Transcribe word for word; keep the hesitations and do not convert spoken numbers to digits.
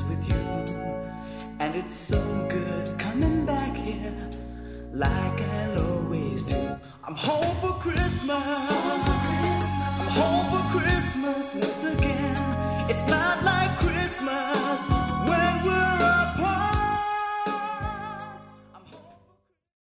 with you. And it's so good coming back here like I'll always do. I'm home for Christmas. I'm home for